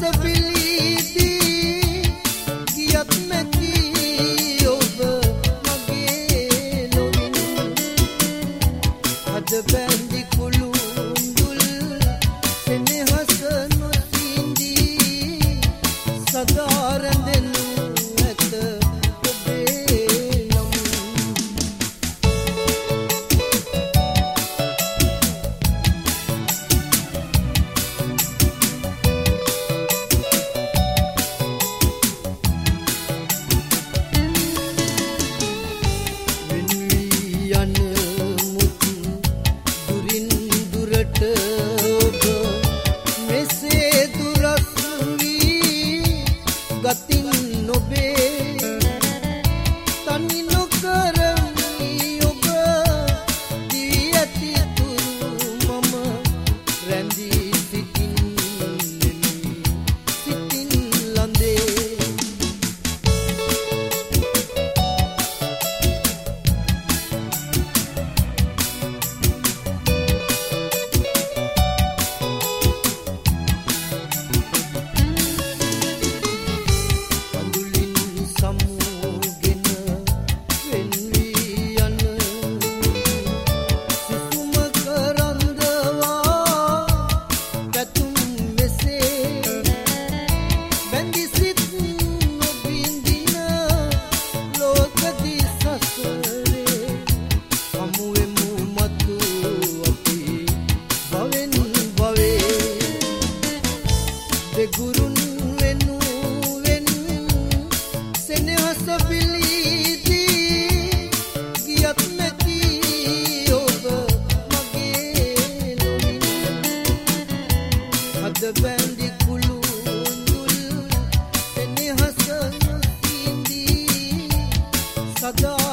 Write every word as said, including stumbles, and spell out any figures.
පිළිදී ගියත් නැති ඔබ මගේ ලොවින් අද බැඳි කුළුඳුල් සෙනෙහස නොසිඳී සදා රැඳෙනු ඇත ඔබේ නම් ගතින් නොබේ තනි නොකරමි ඔබ දී ඇති තුරු මම රැඳී සිටින්නෙමි සිටින් ලඳේ ගුරුන් වෙනුවෙන් සෙනෙහස පිළිදී ගියත් නැති ඔබ මගේ ලොවින් අද බැඳි කුළුඳුල් සෙනෙහස නොසිඳී සදා